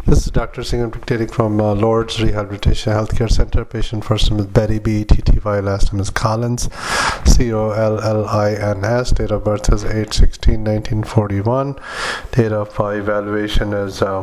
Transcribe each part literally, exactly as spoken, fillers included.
This is Doctor Singh dictating from uh, Lord's Rehabilitation Healthcare Center. Patient first name is Betty, B E T T Y, last name is Collins, C O L L I N S. Date of birth is eight sixteen nineteen forty-one. Date of uh, evaluation is uh,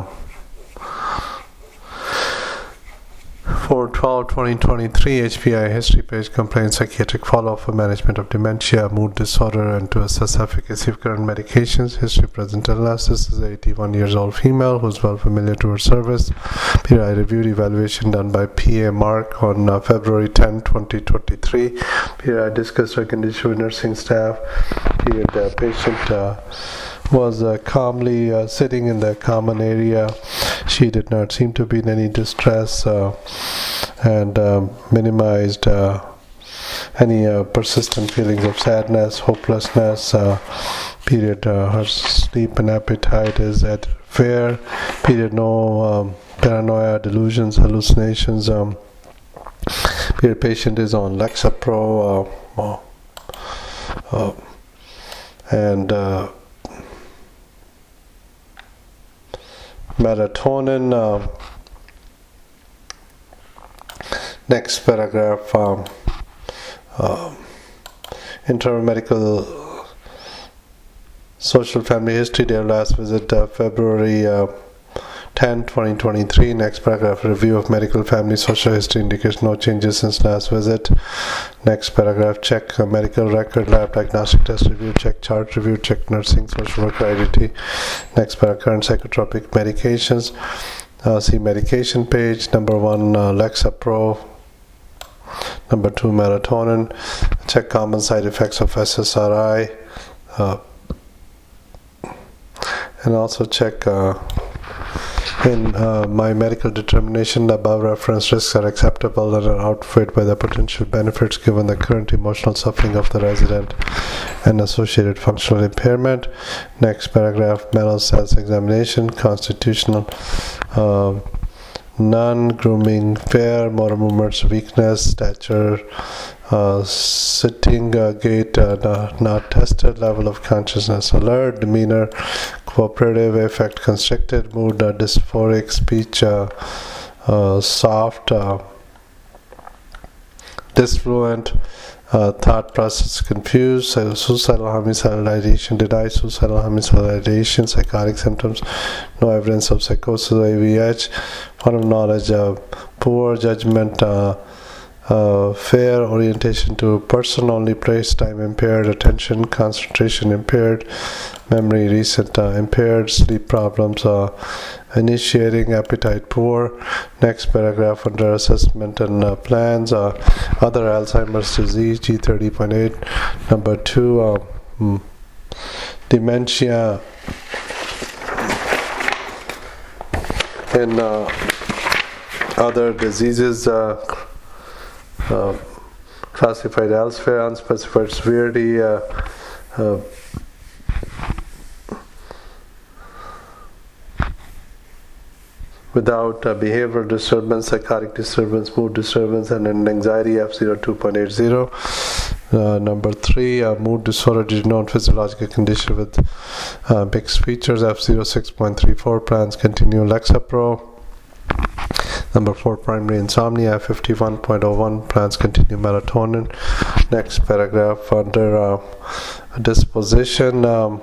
four twelve twenty twenty-three. H P I history page, complaint, psychiatric follow-up for management of dementia, mood disorder, and to assess efficacy of current medications. History present illness. This is an eighty-one years old female who is well familiar to her service. Period I reviewed evaluation done by P A Mark on uh, February tenth twenty twenty-three. Period I discussed her condition with nursing staff. Period uh, patient uh, was uh, calmly uh, sitting in the common area. She did not seem to be in any distress uh, and um, minimized uh, any uh, persistent feelings of sadness, hopelessness. Uh, period. Uh, her sleep and appetite is at fair. Period. No um, paranoia, delusions, hallucinations. Um, period. Patient is on Lexapro uh, uh, and uh, melatonin. Uh, next paragraph. Um, uh, internal medical social family history. Their last visit uh, February uh, tenth twenty twenty-three. Next paragraph. Review of medical family social history indicates no changes since last visit. Next paragraph. Check uh, medical record, lab diagnostic test review, check chart review, check nursing social work I D T. Next paragraph. Current psychotropic medications. Uh, see medication page. Number one, uh, Lexapro. Number two, melatonin. Check common side effects of S S R I. Uh, and also check uh, in uh, my medical determination, the above reference risks are acceptable and are outweighed by the potential benefits given the current emotional suffering of the resident and associated functional impairment. Next paragraph, mental health examination, constitutional, uh, none, grooming fair, motor movements weakness, stature, uh, sitting uh, gait uh, not, not tested, level of consciousness alert, demeanor cooperative, affect constricted, mood uh, dysphoric, speech uh, uh, soft, uh, disfluent, uh, thought process confused, suicidal homicidal ideation, denied suicidal homicidal ideation, psychotic symptoms, no evidence of psychosis or A V H, point of knowledge, uh, poor judgment, uh, uh, fair orientation to person, only place, time impaired, attention, concentration impaired, memory recent uh, impaired, sleep problems, uh, initiating, appetite poor. Next paragraph under assessment and uh, plans, uh, other Alzheimer's disease, G thirty point eight. Number two, uh, hmm, dementia and uh, other diseases uh, uh, classified elsewhere, unspecified severity, uh, uh, without uh, behavioral disturbance, psychotic disturbance, mood disturbance, and an anxiety F zero two point eight zero. Uh, number three, uh, mood disorder due to known physiological condition with uh, mixed features F zero six point three four. Plans continue Lexapro. Number four, primary insomnia fifty-one point oh one. Plans continue melatonin. Next paragraph under uh, disposition. Um,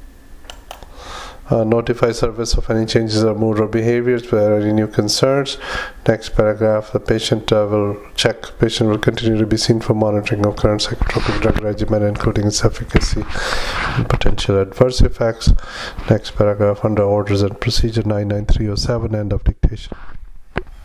Uh, notify service of any changes of mood or behaviors, where any new concerns. Next paragraph, the patient uh, will check, patient will continue to be seen for monitoring of current psychotropic drug regimen, including its efficacy and potential adverse effects. Next paragraph, under orders and procedure nine nine three oh seven, end of dictation.